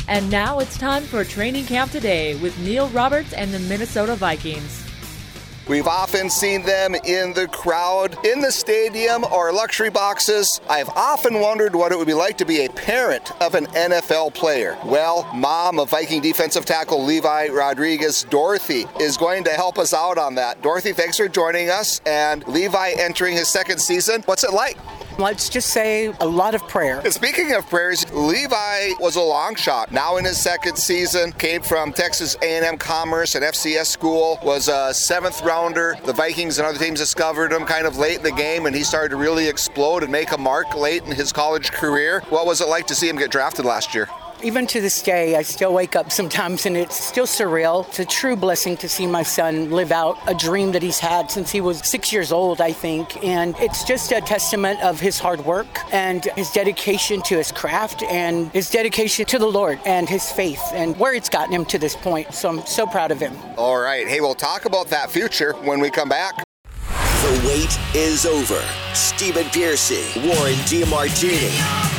And now it's time for Training Camp Today with Neil Roberts and the Minnesota Vikings. We've often seen them in the crowd, in the stadium, or luxury boxes. I've often wondered what it would be like to be a parent of an NFL player. Well, mom of Viking defensive tackle Levi Rodriguez, Dorothy, is going to help us out on that. Dorothy, thanks for joining us. And Levi entering his second season. What's it like? Let's just say a lot of prayer. And speaking of prayers, Levi was a long shot. Now in his second season, came from Texas A&M Commerce, an FCS school, was a seventh rounder. The Vikings and other teams discovered him kind of late in the game, and he started to really explode and make a mark late in his college career. What was it like to see him get drafted last year? Even to this day, I still wake up sometimes and it's still surreal. It's a true blessing to see my son live out a dream that he's had since he was 6 years old, I think. And it's just a testament of his hard work and his dedication to his craft and his dedication to the Lord and his faith and where it's gotten him to this point. So I'm so proud of him. All right. Hey, we'll talk about that future when we come back. The wait is over. Stephen Piercy, Warren DeMartini.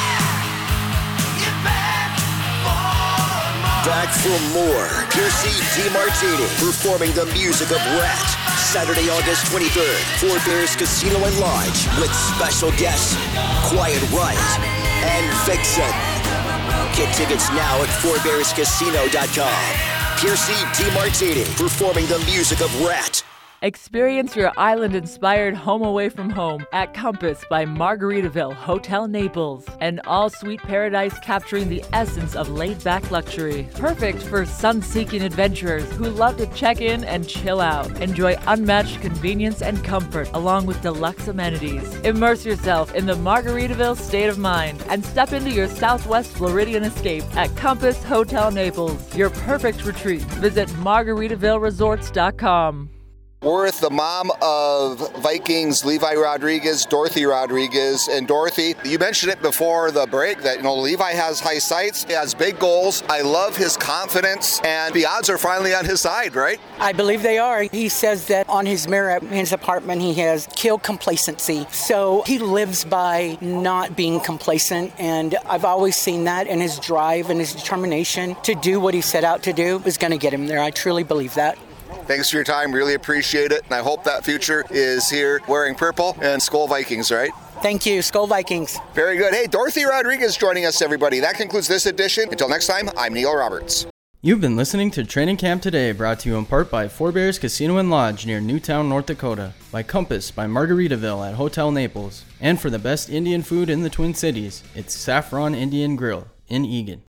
Back for more. Piercy DeMartini performing the music of Rat. Saturday, August 23rd, Four Bears Casino and Lodge with special guests Quiet Riot and Vixen. Get tickets now at fourbearscasino.com. Piercy DeMartini performing the music of Rat. Experience your island-inspired home away from home at Compass by Margaritaville Hotel Naples. An all-suite paradise capturing the essence of laid-back luxury. Perfect for sun-seeking adventurers who love to check in and chill out. Enjoy unmatched convenience and comfort along with deluxe amenities. Immerse yourself in the Margaritaville state of mind and step into your Southwest Floridian escape at Compass Hotel Naples. Your perfect retreat. Visit MargaritavilleResorts.com. We're with the mom of Vikings, Levi Rodriguez, Dorothy Rodriguez. And Dorothy, you mentioned it before the break that, Levi has high sights, he has big goals. I love his confidence, and the odds are finally on his side, right? I believe they are. He says that on his mirror in his apartment, he has killed complacency. So he lives by not being complacent, and I've always seen that, and his drive and his determination to do what he set out to do is going to get him there. I truly believe that. Thanks for your time. Really appreciate it. And I hope that future is here wearing purple and Skol Vikings, right? Thank you. Skol Vikings. Very good. Hey, Dorothy Rodriguez joining us, everybody. That concludes this edition. Until next time, I'm Neil Roberts. You've been listening to Training Camp Today, brought to you in part by Four Bears Casino and Lodge near Newtown, North Dakota, by Compass by Margaritaville at Hotel Naples, and for the best Indian food in the Twin Cities, it's Saffron Indian Grill in Eagan.